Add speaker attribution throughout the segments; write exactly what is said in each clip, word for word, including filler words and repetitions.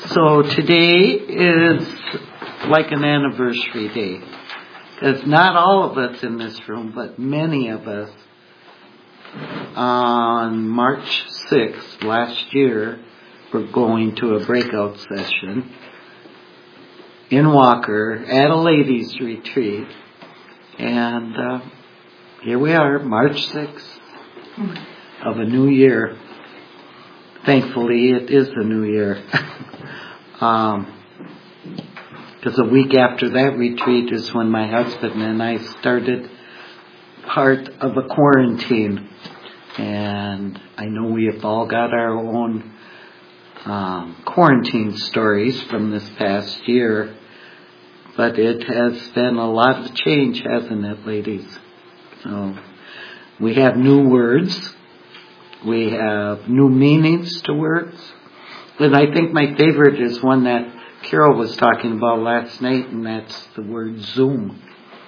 Speaker 1: So today is like an anniversary day. Because not all of us in this room, but many of us, on March sixth last year, were going to a breakout session in Walker at a ladies' retreat. And uh, here we are, March sixth of a new year. Thankfully, it is the new year. um, because a week after that retreat is when my husband and I started part of a quarantine. And I know we have all got our own um, quarantine stories from this past year. But it has been a lot of change, hasn't it, ladies? So we have new words. We have new meanings to words. And I think my favorite is one that Carol was talking about last night, and that's the word Zoom.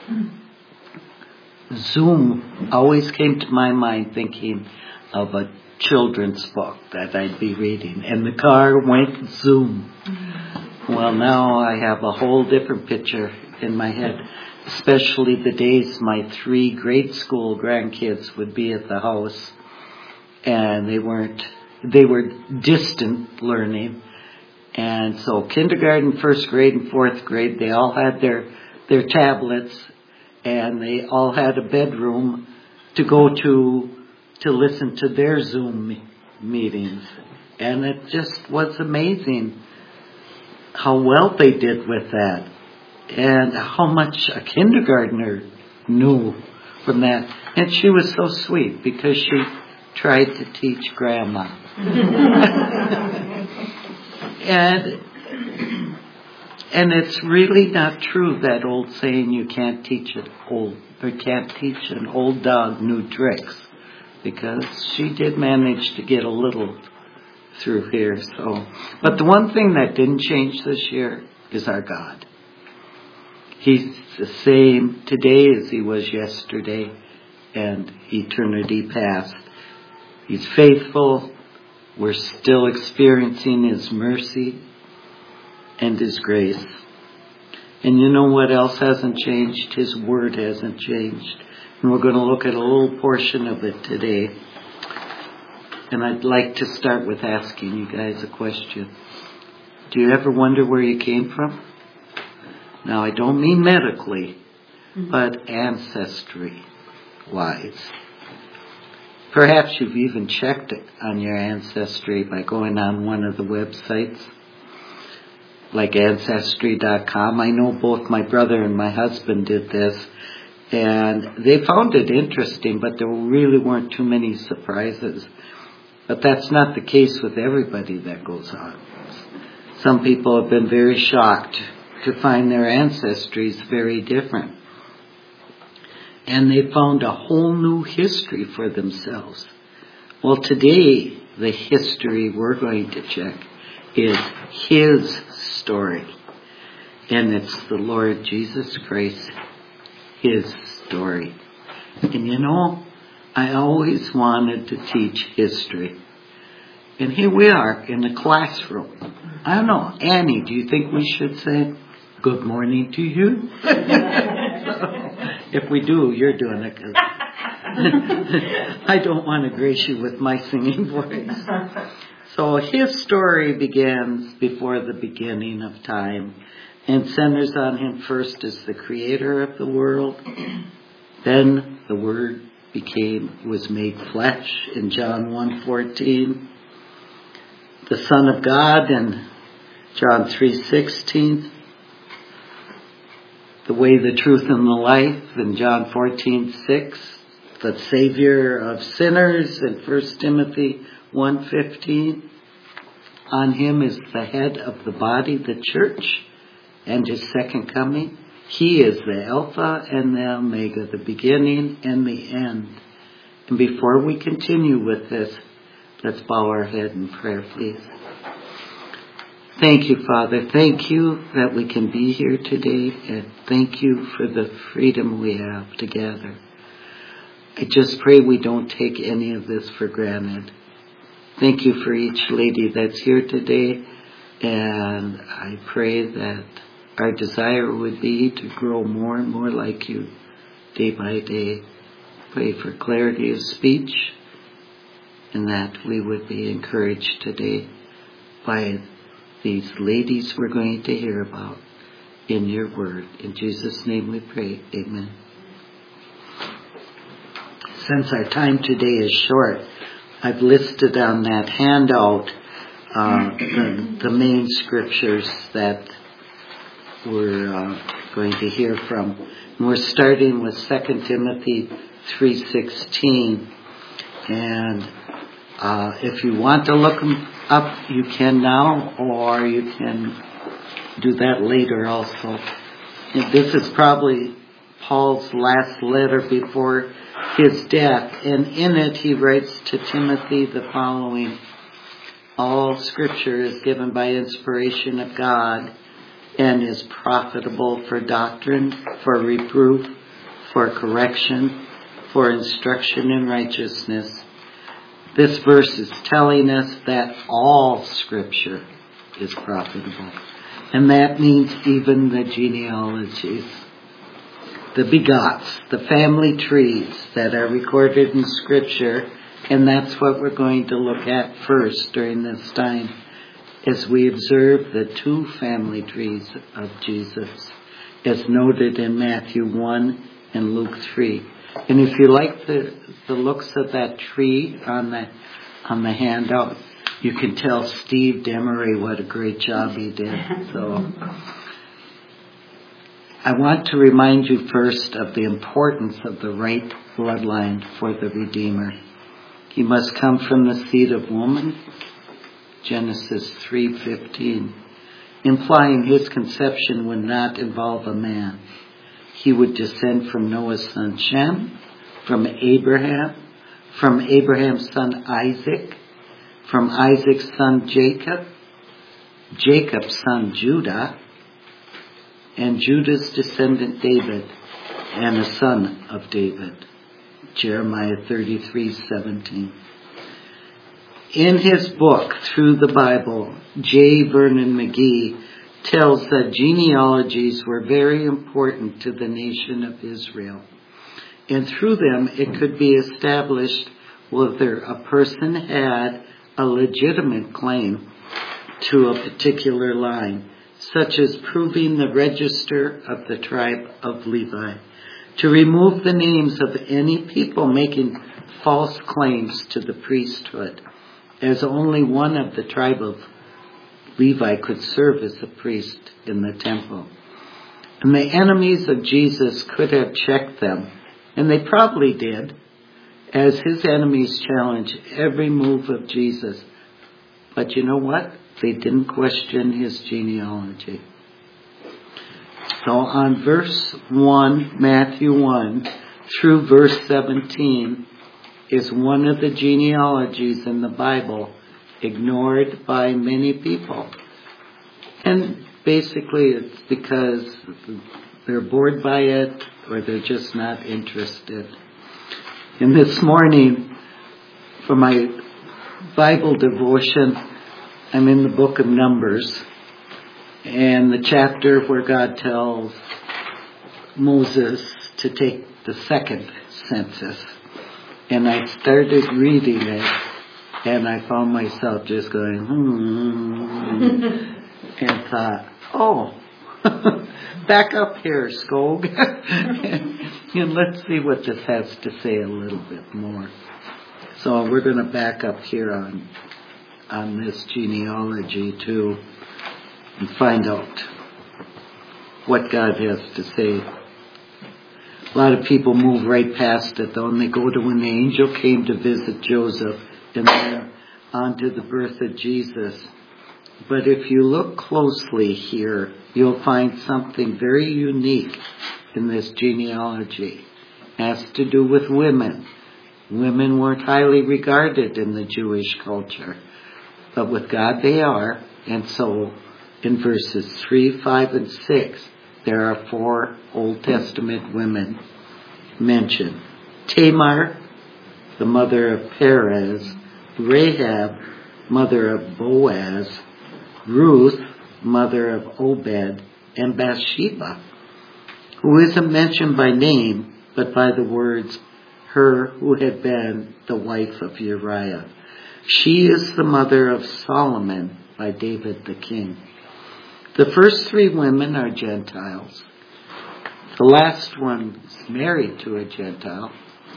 Speaker 1: Zoom always came to my mind thinking of a children's book that I'd be reading. And the car went Zoom. Well, now I have a whole different picture in my head, especially the days my three grade school grandkids would be at the house. And they weren't, they were distant learning. And so kindergarten, first grade, and fourth grade, they all had their, their tablets, and they all had a bedroom to go to, to listen to their Zoom meetings. And it just was amazing how well they did with that, and how much a kindergartner knew from that. And she was so sweet because she tried to teach Grandma. and and it's really not true, that old saying, you can't teach an old or can't teach an old dog new tricks, because she did manage to get a little through here. So, but the one thing that didn't change this year is our God. He's the same today as he was yesterday and eternity past. He's faithful. We're still experiencing his mercy and his grace. And you know what else hasn't changed? His word hasn't changed. And we're going to look at a little portion of it today. And I'd like to start with asking you guys a question. Do you ever wonder where you came from? Now, I don't mean medically, but ancestry-wise. Perhaps you've even checked it on your ancestry by going on one of the websites, like Ancestry dot com. I know both my brother and my husband did this, and they found it interesting, but there really weren't too many surprises. But that's not the case with everybody that goes on. Some people have been very shocked to find their ancestries very different. And they found a whole new history for themselves. Well, today, the history we're going to check is his story. And it's the Lord Jesus Christ, his story. And you know, I always wanted to teach history. And here we are in the classroom. I don't know, Annie, do you think we should say good morning to you? If we do, you're doing it. 'Cause I don't want to grace you with my singing voice. So his story begins before the beginning of time and centers on him first as the creator of the world. Then the Word became, was made flesh in John one fourteen. The Son of God in John three sixteen. The way, the truth, and the life in John fourteen six. The Savior of sinners in First Timothy one fifteen. On him is the head of the body, the church, and his second coming. He is the Alpha and the Omega, the beginning and the end. And before we continue with this, let's bow our head in prayer, please. Thank you, Father. Thank you that we can be here today, and thank you for the freedom we have to gather. I just pray we don't take any of this for granted. Thank you for each lady that's here today. And I pray that our desire would be to grow more and more like you day by day. Pray for clarity of speech, and that we would be encouraged today by these ladies we're going to hear about in your word. In Jesus' name we pray. Amen. Since our time today is short, I've listed on that handout uh, the, the main scriptures that we're uh, going to hear from. And we're starting with Second Timothy three sixteen. And uh, if you want to look them up, you can now, or you can do that later also. And this is probably Paul's last letter before his death, and in it he writes to Timothy the following: all scripture is given by inspiration of God and is profitable for doctrine, for reproof, for correction, for instruction in righteousness. This verse is telling us that all scripture is profitable. And that means even the genealogies, the begots, the family trees that are recorded in Scripture. And that's what we're going to look at first during this time as we observe the two family trees of Jesus, as noted in Matthew one and Luke three. And if you like the, the looks of that tree on the, on the handout, you can tell Steve Demery what a great job he did. So I want to remind you first of the importance of the right bloodline for the Redeemer. He must come from the seed of woman, Genesis three fifteen, implying his conception would not involve a man. He would descend from Noah's son Shem, from Abraham, from Abraham's son Isaac, from Isaac's son Jacob, Jacob's son Judah, and Judah's descendant David, and a son of David. Jeremiah thirty-three seventeen. In his book, Through the Bible, J. Vernon McGee tells that genealogies were very important to the nation of Israel. And through them, it could be established whether a person had a legitimate claim to a particular line, such as proving the register of the tribe of Levi, to remove the names of any people making false claims to the priesthood, as only one of the tribe of Levi could serve as a priest in the temple. And the enemies of Jesus could have checked them, and they probably did, as his enemies challenged every move of Jesus. But you know what? They didn't question his genealogy. So on verse one, Matthew one, through verse seventeen, is one of the genealogies in the Bible ignored by many people. And basically it's because they're bored by it or they're just not interested. And this morning, for my Bible devotion, I'm in the book of Numbers, and the chapter where God tells Moses to take the second census. And I started reading it, and I found myself just going, hmm, and thought, oh, back up here, Skog, and let's see what this has to say a little bit more. So we're going to back up here on on this genealogy too, and find out what God has to say. A lot of people move right past it though, and they go to when the angel came to visit Joseph, and then on to the birth of Jesus. But if you look closely here, you'll find something very unique in this genealogy. It has to do with women. Women weren't highly regarded in the Jewish culture, but with God they are. And so in verses three, five, and six, there are four Old Testament women mentioned. Tamar, the mother of Perez; Rahab, mother of Boaz; Ruth, mother of Obed, and Bathsheba, who isn't mentioned by name, but by the words, her who had been the wife of Uriah. She is the mother of Solomon by David the king. The first three women are Gentiles. The last one is married to a Gentile.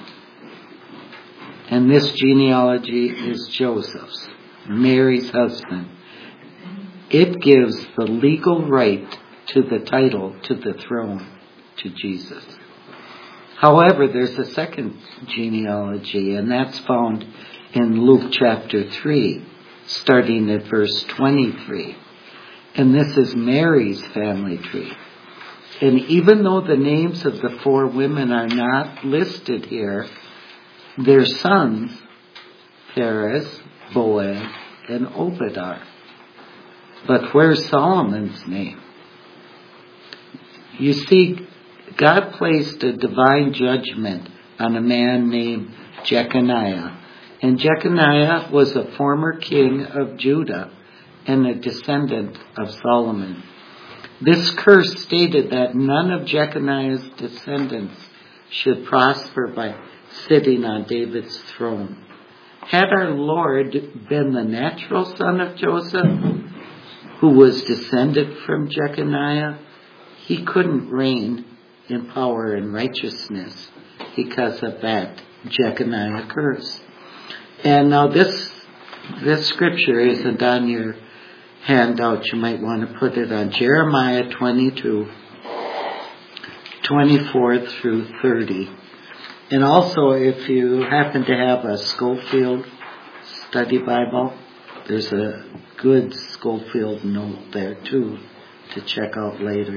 Speaker 1: And this genealogy is Joseph's, Mary's husband. It gives the legal right to the title, to the throne, to Jesus. However, there's a second genealogy, and that's found in Luke chapter three, starting at verse twenty-three. And this is Mary's family tree. And even though the names of the four women are not listed here, their sons, Perez, Boaz, and Obed are. But where's Solomon's name? You see, God placed a divine judgment on a man named Jeconiah. And Jeconiah was a former king of Judah and a descendant of Solomon. This curse stated that none of Jeconiah's descendants should prosper by sitting on David's throne. Had our Lord been the natural son of Joseph, who was descended from Jeconiah, he couldn't reign in power and righteousness because of that Jeconiah curse. And now this this scripture isn't on your handout. You might want to put it on Jeremiah twenty-two, twenty-four through thirty. And also, if you happen to have a Schofield study Bible, there's a good Schofield note there too to check out later.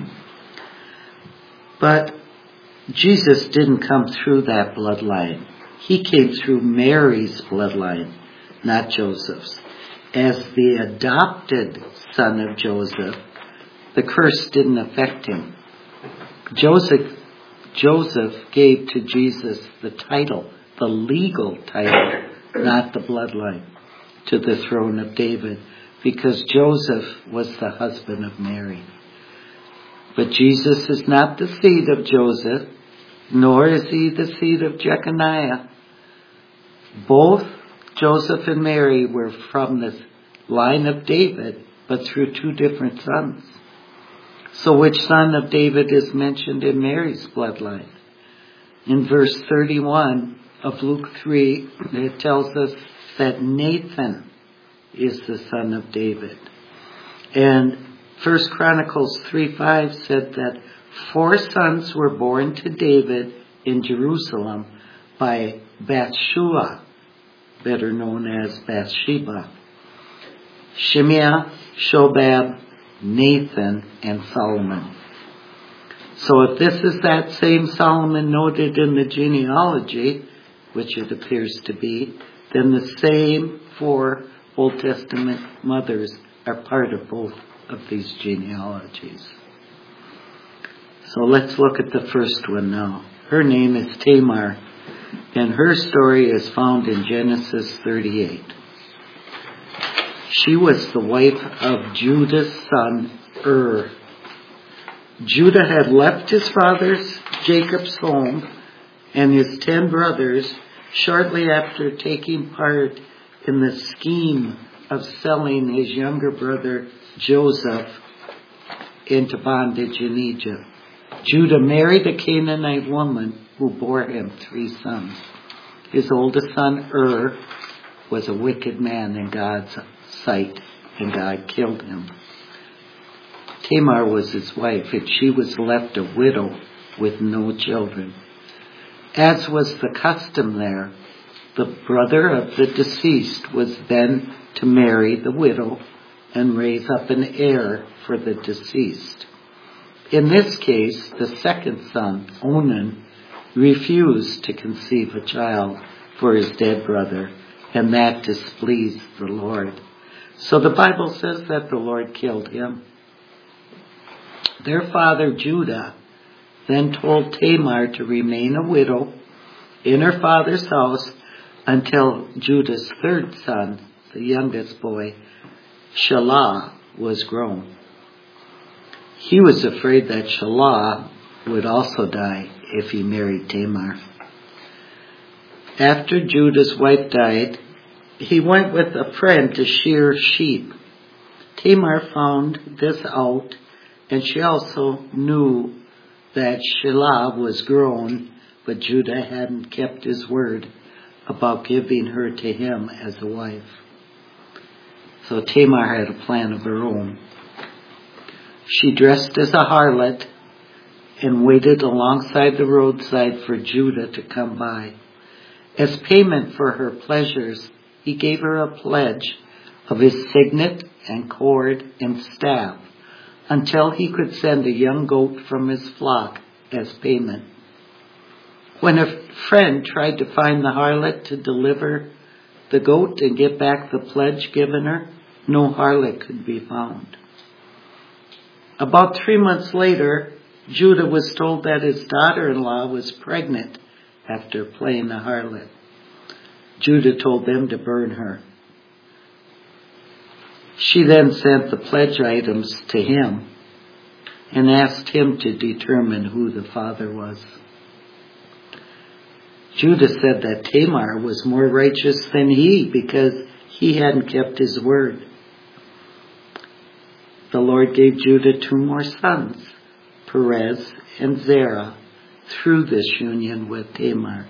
Speaker 1: But Jesus didn't come through that bloodline. He came through Mary's bloodline, not Joseph's. As the adopted son of Joseph, the curse didn't affect him. Joseph, Joseph gave to Jesus the title, the legal title, not the bloodline, to the throne of David, because Joseph was the husband of Mary. But Jesus is not the seed of Joseph, nor is he the seed of Jeconiah. Both Joseph and Mary were from the line of David, but through two different sons. So which son of David is mentioned in Mary's bloodline? In verse thirty-one of Luke three, it tells us that Nathan is the son of David. And First Chronicles three five said that four sons were born to David in Jerusalem by Bathsheba, better known as Bathsheba. Shemiah, Shobab, Nathan, and Solomon. So if this is that same Solomon noted in the genealogy, which it appears to be, then the same four Old Testament mothers are part of both of these genealogies. So let's look at the first one now. Her name is Tamar, and her story is found in Genesis thirty-eight. She was the wife of Judah's son, Ur. Judah had left his father's, Jacob's home, and his ten brothers shortly after taking part in the scheme of selling his younger brother, Joseph, into bondage in Egypt. Judah married a Canaanite woman who bore him three sons. His oldest son, Ur, was a wicked man in God's sight, and God killed him. Tamar was his wife, and she was left a widow with no children. As was the custom there, the brother of the deceased was then to marry the widow and raise up an heir for the deceased. In this case, the second son, Onan, refused to conceive a child for his dead brother, and that displeased the Lord. So the Bible says that the Lord killed him. Their father, Judah, then told Tamar to remain a widow in her father's house until Judah's third son, the youngest boy, Shelah was grown. He was afraid that Shelah would also die if he married Tamar. After Judah's wife died, he went with a friend to shear sheep. Tamar found this out, and she also knew that Shelah was grown, but Judah hadn't kept his word about giving her to him as a wife. So Tamar had a plan of her own. She dressed as a harlot and waited alongside the roadside for Judah to come by. As payment for her pleasures, he gave her a pledge of his signet and cord and staff until he could send a young goat from his flock as payment. When a friend tried to find the harlot to deliver the goat and get back the pledge given her, no harlot could be found. About three months later, Judah was told that his daughter-in-law was pregnant after playing the harlot. Judah told them to burn her. She then sent the pledge items to him and asked him to determine who the father was. Judah said that Tamar was more righteous than he because he hadn't kept his word. The Lord gave Judah two more sons, Perez and Zerah, through this union with Tamar.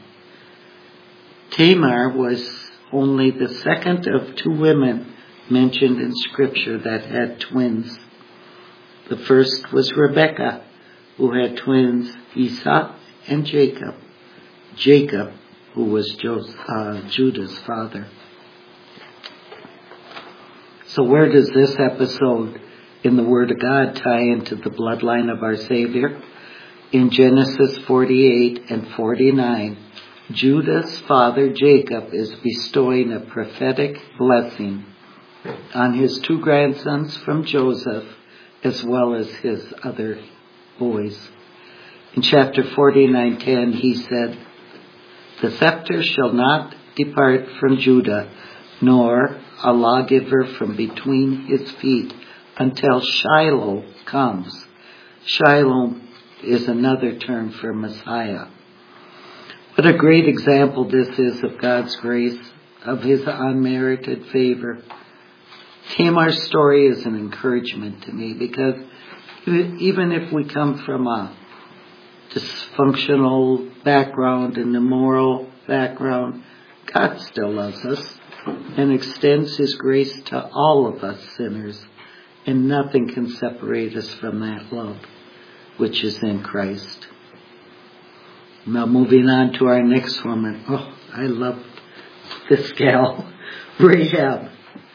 Speaker 1: Tamar was only the second of two women mentioned in Scripture that had twins. The first was Rebekah, who had twins Esau and Jacob. Jacob, who was Joseph, uh, Judah's father. So where does this episode in the Word of God tie into the bloodline of our Savior? In Genesis forty-eight and forty-nine, Judah's father Jacob is bestowing a prophetic blessing on his two grandsons from Joseph, as well as his other boys. In chapter forty-nine ten, he said, "The scepter shall not depart from Judah, nor a lawgiver from between his feet, until Shiloh comes." Shiloh is another term for Messiah. What a great example this is of God's grace, of his unmerited favor. Tamar's story is an encouragement to me because even if we come from a dysfunctional background and immoral background, God still loves us and extends his grace to all of us sinners, and nothing can separate us from that love which is in Christ. Now moving on to our next woman. Oh, I love this gal, Rahab.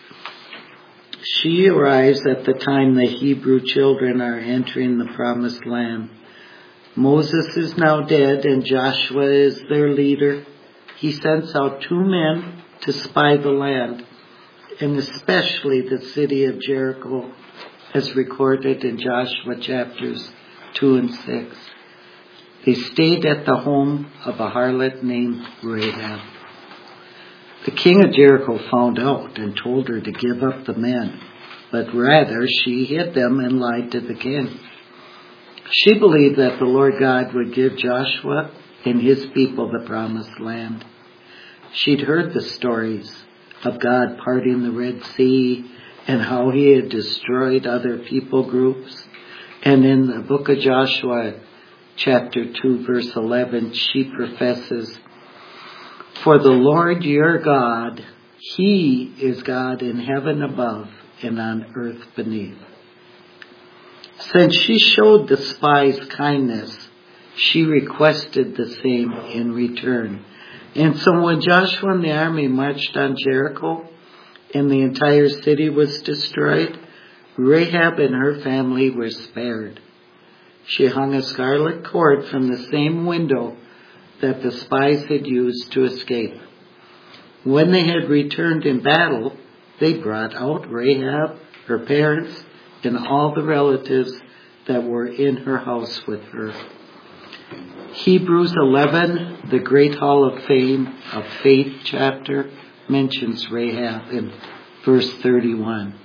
Speaker 1: She arrives at the time the Hebrew children are entering the promised land. Moses is now dead and Joshua is their leader. He sends out two men to spy the land, and especially the city of Jericho, as recorded in Joshua chapters two and six. They stayed at the home of a harlot named Rahab. The king of Jericho found out and told her to give up the men, but rather she hid them and lied to the king. She believed that the Lord God would give Joshua and his people the promised land. She'd heard the stories of God parting the Red Sea and how he had destroyed other people groups. And in the book of Joshua, chapter two, verse eleven, she professes, "For the Lord your God, he is God in heaven above and on earth beneath." Since she showed the spies kindness, she requested the same in return. And so when Joshua and the army marched on Jericho and the entire city was destroyed, Rahab and her family were spared. She hung a scarlet cord from the same window that the spies had used to escape. When they had returned in battle, they brought out Rahab, her parents, and all the relatives that were in her house with her. Hebrews eleven, the Great Hall of Fame of Faith chapter, mentions Rahab in verse thirty-one.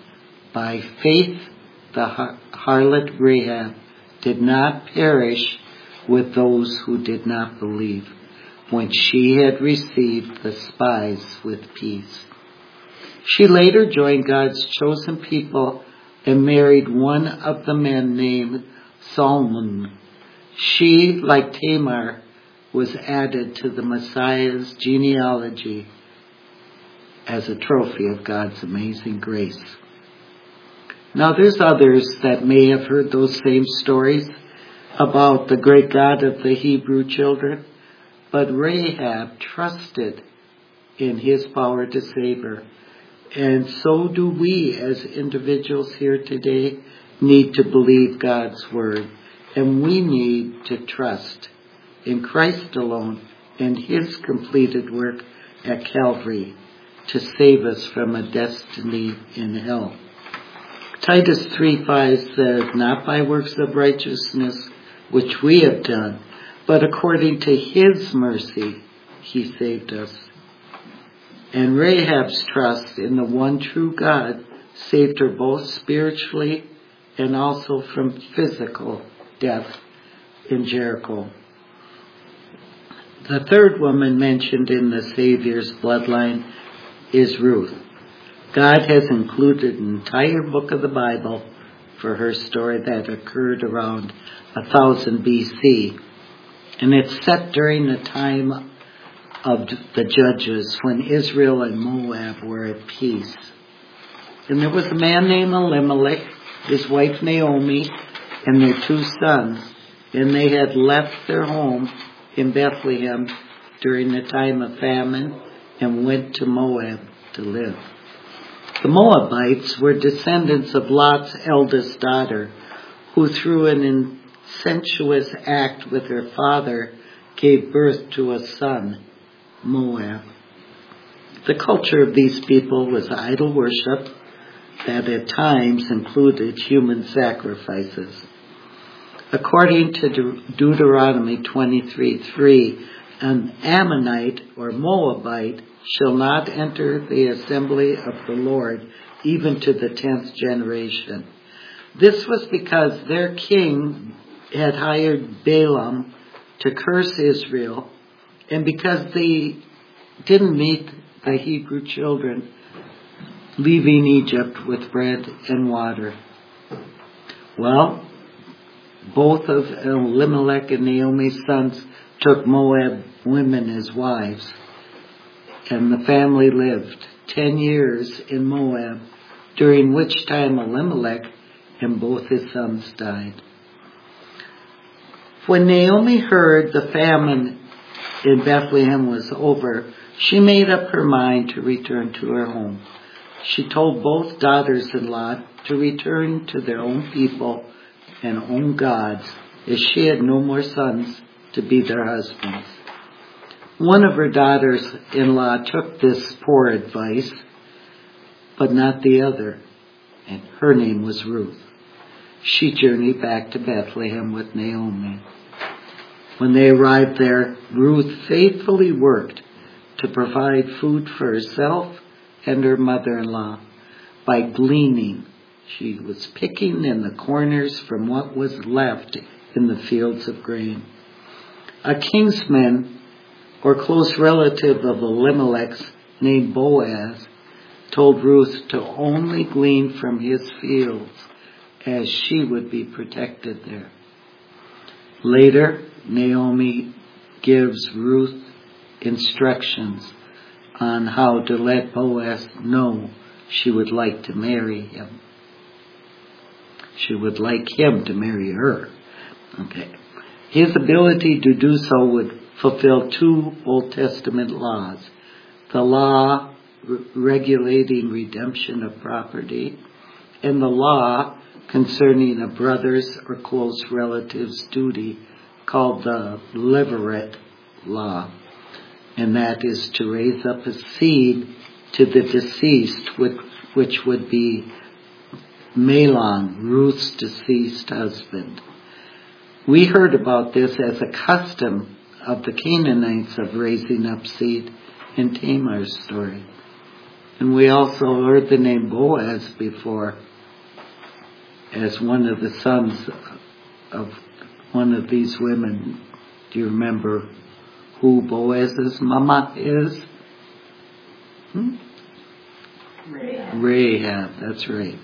Speaker 1: By faith, the har- harlot Rahab did not perish with those who did not believe, when she had received the spies with peace. She later joined God's chosen people and married one of the men named Solomon. She, like Tamar, was added to the Messiah's genealogy as a trophy of God's amazing grace. Now there's others that may have heard those same stories about the great God of the Hebrew children, but Rahab trusted in his power to save her. And so do we as individuals here today need to believe God's word. And we need to trust in Christ alone and his completed work at Calvary to save us from a destiny in hell. Titus three five says, not by works of righteousness which we have done, but according to his mercy he saved us. And Rahab's trust in the one true God saved her both spiritually and also from physical death in Jericho. The third woman mentioned in the Savior's bloodline is Ruth. God has included an entire book of the Bible for her story that occurred around one thousand B C. And it's set during the time of the Judges when Israel and Moab were at peace. And there was a man named Elimelech, his wife Naomi, and their two sons. And they had left their home in Bethlehem during the time of famine and went to Moab to live. The Moabites were descendants of Lot's eldest daughter, who through an incestuous act with her father gave birth to a son, Moab. The culture of these people was idol worship that at times included human sacrifices. According to De- Deuteronomy twenty-three three, an Ammonite or Moabite shall not enter the assembly of the Lord, even to the tenth generation. This was because their king had hired Balaam to curse Israel, and because they didn't meet the Hebrew children leaving Egypt with bread and water. Well, both of Elimelech and Naomi's sons took Moab women as wives, and the family lived ten years in Moab, during which time Elimelech and both his sons died. When Naomi heard the famine in Bethlehem was over, she made up her mind to return to her home. She told both daughters-in-law to return to their own people and own gods, as she had no more sons to be their husbands. One of her daughters-in-law took this poor advice, but not the other, and her name was Ruth. She journeyed back to Bethlehem with Naomi. When they arrived there, Ruth faithfully worked to provide food for herself and her mother-in-law by gleaning. She was picking in the corners from what was left in the fields of grain. A kinsman or close relative of Elimelech's named Boaz told Ruth to only glean from his fields, as she would be protected there. Later, Naomi gives Ruth instructions on how to let Boaz know she would like to marry him. She would like him to marry her. Okay. His ability to do so would fulfill two Old Testament laws. The law re- regulating redemption of property, and the law concerning a brother's or close relative's duty called the Levirate law. And that is to raise up a seed to the deceased, which, which would be Mahlon, Ruth's deceased husband. We heard about this as a custom of the Canaanites of raising up seed in Tamar's story. And we also heard the name Boaz before as one of the sons of one of these women. Do you remember who Boaz's mama is? Hmm? Rahab. Rahab, that's right.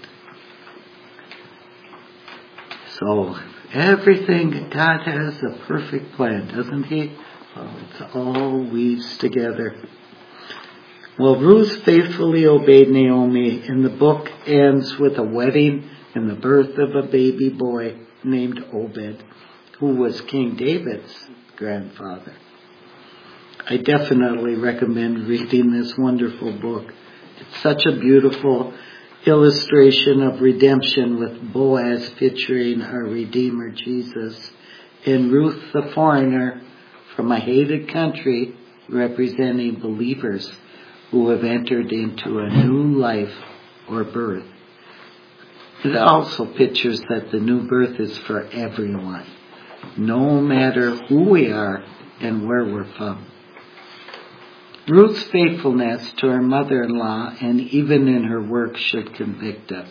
Speaker 1: So, everything, God has a perfect plan, doesn't He? Oh, it's all weaves together. Well, Ruth faithfully obeyed Naomi, and the book ends with a wedding and the birth of a baby boy named Obed, who was King David's grandfather. I definitely recommend reading this wonderful book. It's such a beautiful illustration of redemption, with Boaz featuring our Redeemer Jesus, and Ruth the foreigner from a hated country representing believers who have entered into a new life or birth. It also pictures that the new birth is for everyone, no matter who we are and where we're from. Ruth's faithfulness to her mother-in-law and even in her work should convict us.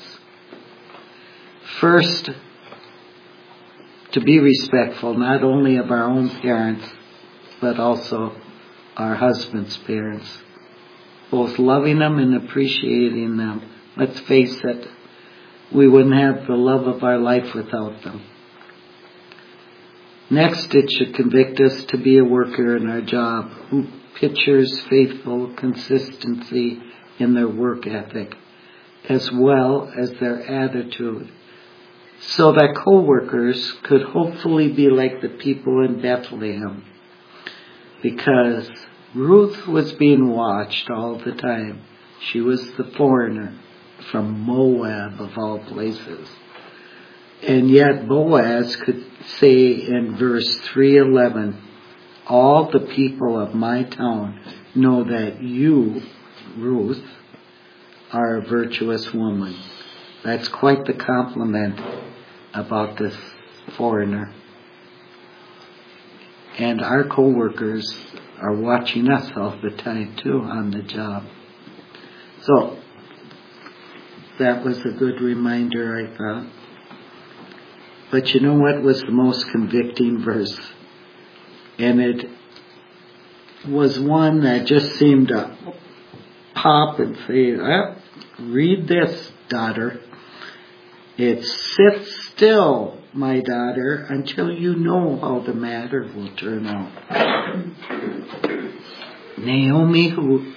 Speaker 1: First, to be respectful not only of our own parents, but also our husband's parents. Both loving them and appreciating them. Let's face it, we wouldn't have the love of our life without them. Next, it should convict us to be a worker in our job who pictures faithful consistency in their work ethic, as well as their attitude, so that co-workers could hopefully be like the people in Bethlehem, because Ruth was being watched all the time. She was the foreigner from Moab, of all places. And yet Boaz could say in verse three eleven, all the people of my town know that you, Ruth, are a virtuous woman. That's quite the compliment about this foreigner. And our co-workers are watching us all the time too on the job. So, that was a good reminder, I thought. But you know what was the most convicting verse? And it was one that just seemed to pop and say, oh, read this, daughter. It's, sit still, my daughter, until you know how the matter will turn out. Naomi, who,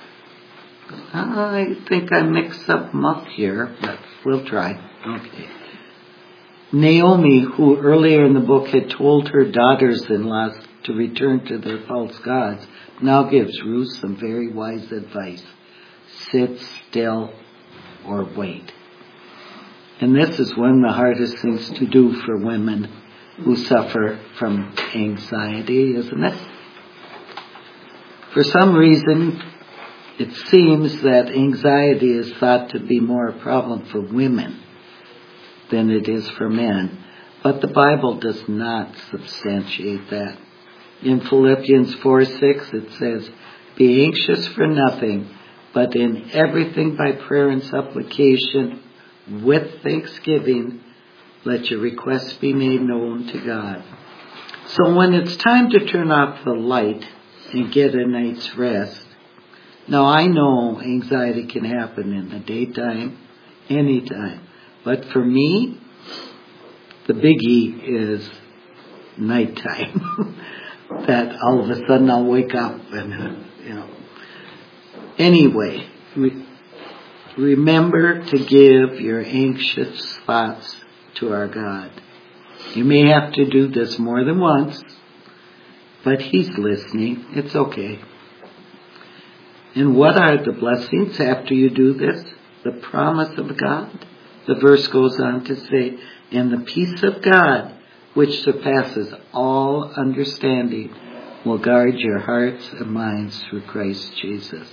Speaker 1: I think I mixed up them up here, but we'll try. Okay. Naomi, who earlier in the book had told her daughters-in-law to return to their false gods, now gives Ruth some very wise advice. Sit still or wait. And this is one of the hardest things to do for women who suffer from anxiety, isn't it? For some reason, it seems that anxiety is thought to be more a problem for women than it is for men. But the Bible does not substantiate that. In Philippians four six it says, be anxious for nothing, but in everything by prayer and supplication, with thanksgiving, let your requests be made known to God. So when it's time to turn off the light and get a night's rest, now I know anxiety can happen in the daytime, anytime. But for me, the biggie is nighttime. That all of a sudden I'll wake up and, uh, you know. Anyway, re- remember to give your anxious thoughts to our God. You may have to do this more than once, but He's listening. It's okay. And what are the blessings after you do this? The promise of God. The verse goes on to say, and the peace of God, which surpasses all understanding, will guard your hearts and minds through Christ Jesus.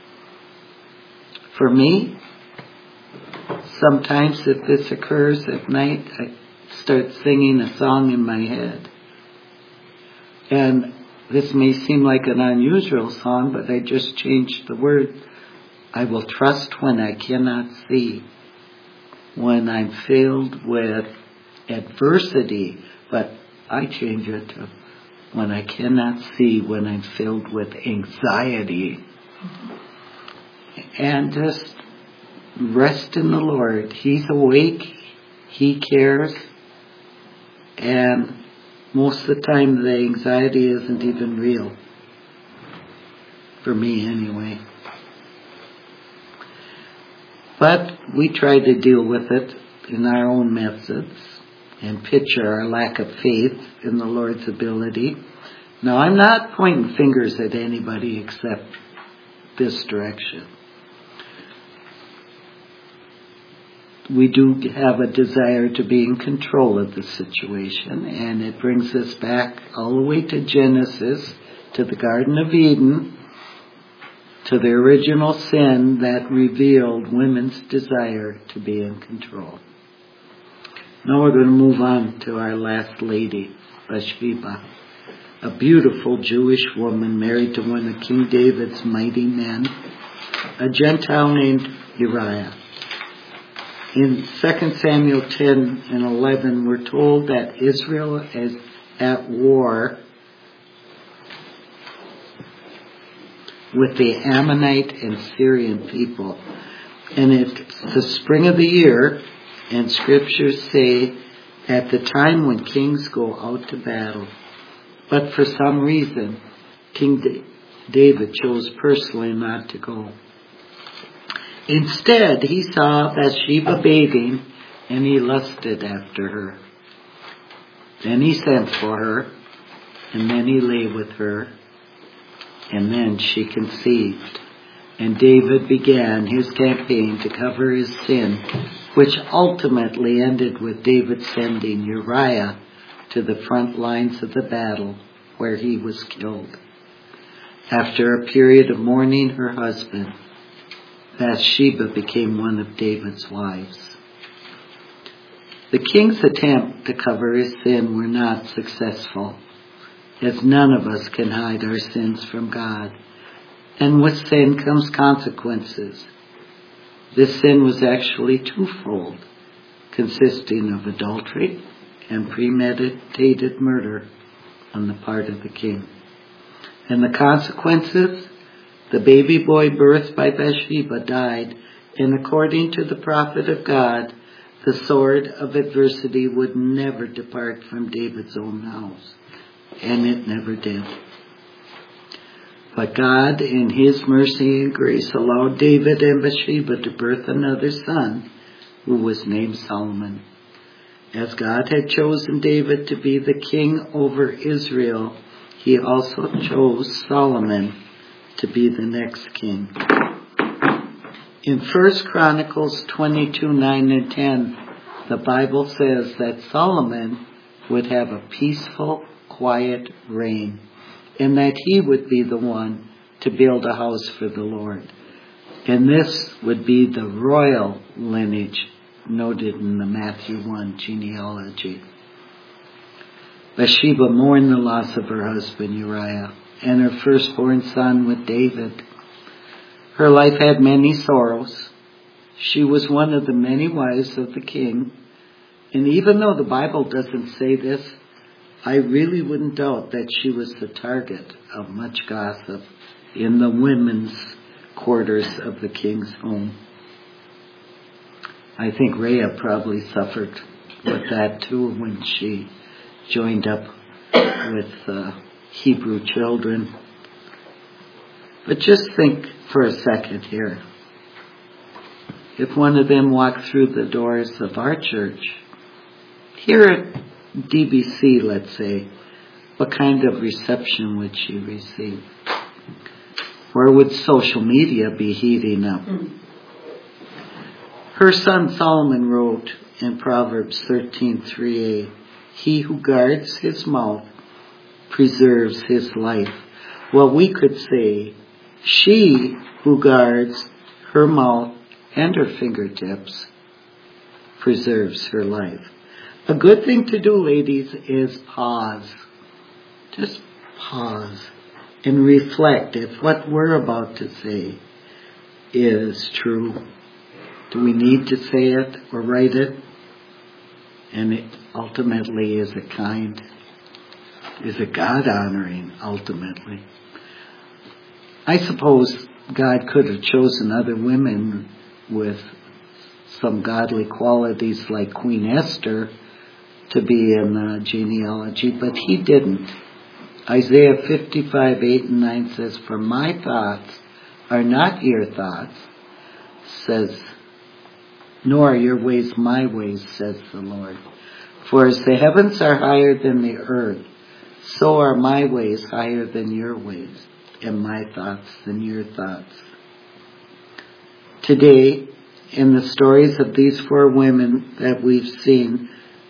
Speaker 1: For me, sometimes if this occurs at night, I start singing a song in my head. And this may seem like an unusual song, but I just changed the word. I will trust when I cannot see. when I'm filled with adversity, but I change it to when I cannot see, when I'm filled with anxiety. And just rest in the Lord. He's awake. He cares. And most of the time the anxiety isn't even real. For me anyway. But we try to deal with it in our own methods and picture our lack of faith in the Lord's ability. Now, I'm not pointing fingers at anybody except this direction. We do have a desire to be in control of the situation, and it brings us back all the way to Genesis, to the Garden of Eden, to the original sin that revealed women's desire to be in control. Now we're going to move on to our last lady, Bathsheba, a beautiful Jewish woman married to one of King David's mighty men, a Gentile named Uriah. In Second Samuel ten and eleven, we're told that Israel is at war with the Ammonite and Syrian people. And it's the spring of the year, and scriptures say at the time when kings go out to battle. But for some reason, King David chose personally not to go. Instead, he saw Bathsheba bathing, and he lusted after her. Then he sent for her, and then he lay with her, and then she conceived. And David began his campaign to cover his sin, which ultimately ended with David sending Uriah to the front lines of the battle, where he was killed. After a period of mourning her husband, Bathsheba became one of David's wives. The king's attempt to cover his sin were not successful, as none of us can hide our sins from God. And with sin comes consequences. This sin was actually twofold, consisting of adultery and premeditated murder on the part of the king. And the consequences? The baby boy birthed by Bathsheba died, and according to the prophet of God, the sword of adversity would never depart from David's own house. And it never did. But God, in his mercy and grace, allowed David and Bathsheba to birth another son, who was named Solomon. As God had chosen David to be the king over Israel, he also chose Solomon to be the next king. In First Chronicles twenty-two, nine and ten, the Bible says that Solomon would have a peaceful, quiet reign, and that he would be the one to build a house for the Lord. And this would be the royal lineage noted in the Matthew one genealogy. Bathsheba mourned the loss of her husband Uriah and her firstborn son with David. Her life had many sorrows. She was one of the many wives of the king. And even though the Bible doesn't say this, I really wouldn't doubt that she was the target of much gossip in the women's quarters of the king's home. I think Rahab probably suffered with that too when she joined up with uh, Hebrew children. But just think for a second here. If one of them walked through the doors of our church, here at D B C, let's say, what kind of reception would she receive? Or would social media be heating up? Her son Solomon wrote in Proverbs thirteen three a, "He who guards his mouth preserves his life." Well, we could say, she who guards her mouth and her fingertips preserves her life. A good thing to do, ladies, is pause. Just pause and reflect if what we're about to say is true. Do we need to say it or write it? And it ultimately is a kind, is a God-honoring, ultimately. I suppose God could have chosen other women with some godly qualities like Queen Esther to be in the genealogy, but he didn't. Isaiah fifty-five, eight and nine says, "For my thoughts are not your thoughts," says, "nor are your ways my ways," says the Lord. "For as the heavens are higher than the earth, so are my ways higher than your ways, and my thoughts than your thoughts." Today, in the stories of these four women that we've seen,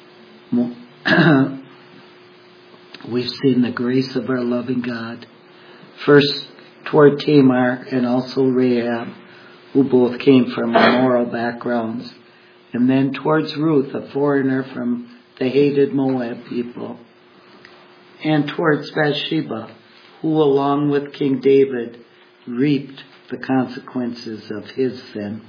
Speaker 1: we've seen the grace of our loving God. First toward Tamar and also Rahab, who both came from immoral backgrounds. And then towards Ruth, a foreigner from the hated Moab people. And towards Bathsheba, who along with King David reaped the consequences of his sin.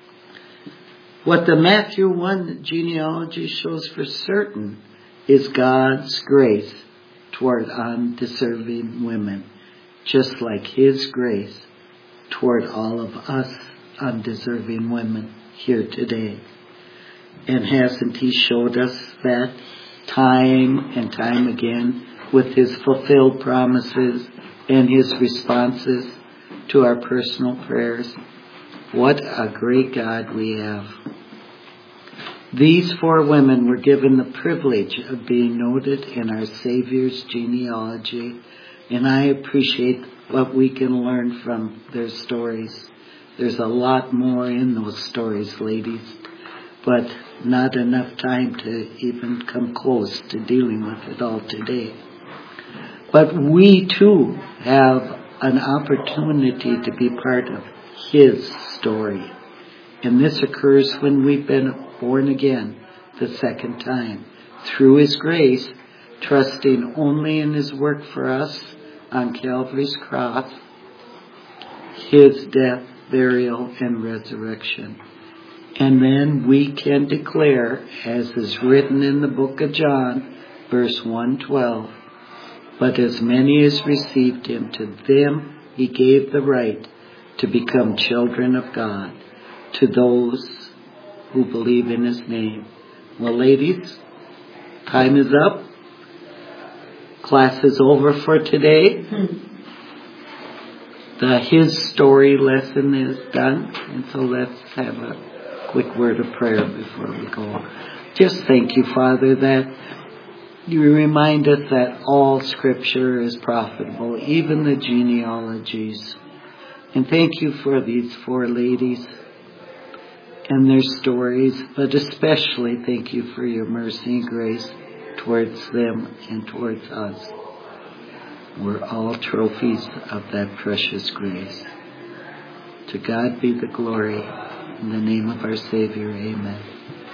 Speaker 1: What the Matthew one genealogy shows for certain is God's grace toward undeserving women, just like his grace toward all of us undeserving women here today. And hasn't he showed us that time and time again with his fulfilled promises and his responses to our personal prayers? What a great God we have. These four women were given the privilege of being noted in our Savior's genealogy, and I appreciate what we can learn from their stories. There's a lot more in those stories, ladies, but not enough time to even come close to dealing with it all today. But we too have an opportunity to be part of his story. And this occurs when we've been born again the second time. Through his grace, trusting only in his work for us on Calvary's cross, his death, burial, and resurrection. And then we can declare, as is written in the book of John, verse one twelve, "But as many as received him, to them he gave the right to become children of God, to those who believe in his name." Well, ladies, time is up. Class is over for today. The His Story lesson is done, and so let's have a quick word of prayer before we go. Just thank you, Father, that you remind us that all Scripture is profitable, even the genealogies. And thank you for these four ladies and their stories, but especially thank you for your mercy and grace towards them and towards us. We're all trophies of that precious grace. To God be the glory. In the name of our Savior, amen.